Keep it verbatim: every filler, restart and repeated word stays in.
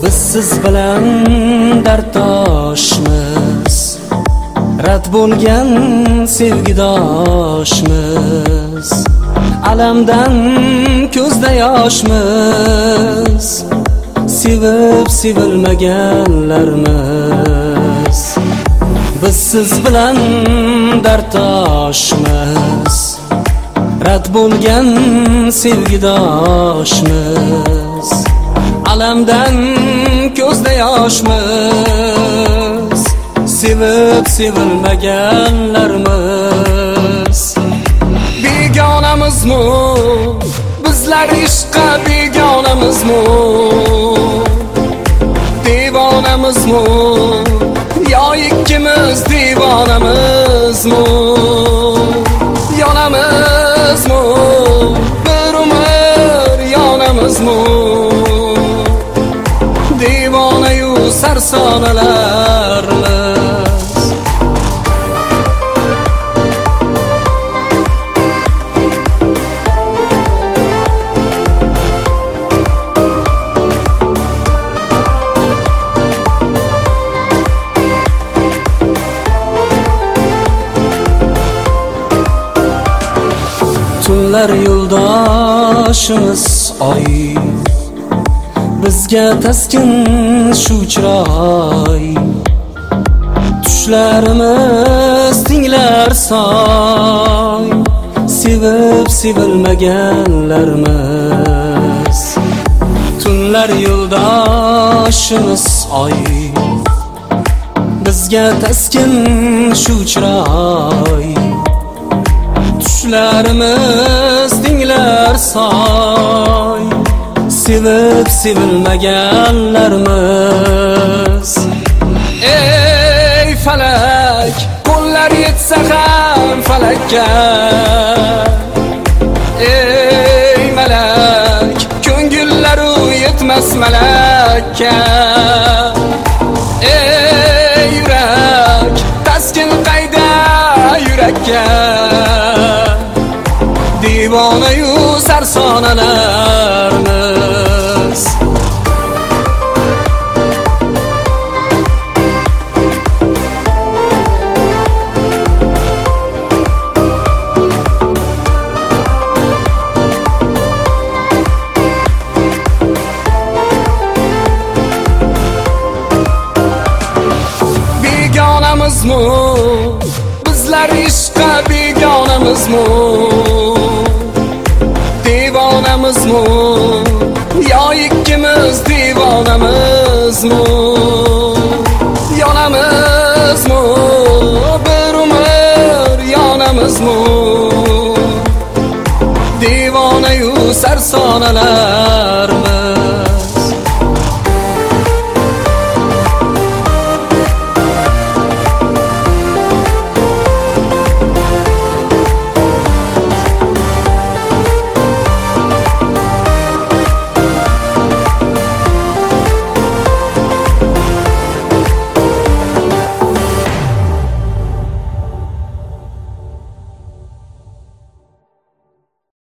siz bilan darddoshmiz, rad bo'lgan sevgidoshmiz, alamdan ko'zda yoshmiz, sevib sevilmaganlarmiz. Biz siz bilan darddoshmiz, rad bo'lgan sevgidoshmiz, alamdan ko'zda yoshmiz, sevib sevilmaganlarmiz. Begonamizmi bizlar, ishqqa begonamizmi, devonamizmi yo ikkimiz devonamizmi, yonamizmi bir umr yonamizmi, devona-yu sarsonalarmiz. Tunlar yo'ldoshimiz oy, bizga taskin shu chiroy, tushlarimiz tinglar soy, sevib sevilmaganlarmiz. Tunlar yo'ldoshimiz oy, bizga taskin shu chiroy, tushlarimiz tinglar soy, sevib sevilmaganlarmiz. Ey falak, qo'llar yetsa ham falakka, ey malak, ko'ngillaru yetmas malakka, ey yurak, taskin qayda yurakka, devona-yu sarsonalarmiz. Begonamizmi bizlar, ishqqa begonamizmi, devonamizmi yo ikkimiz devonamizmi, yonamizmi bir umr yonamizmi, devona-yu sarsonalarmiz.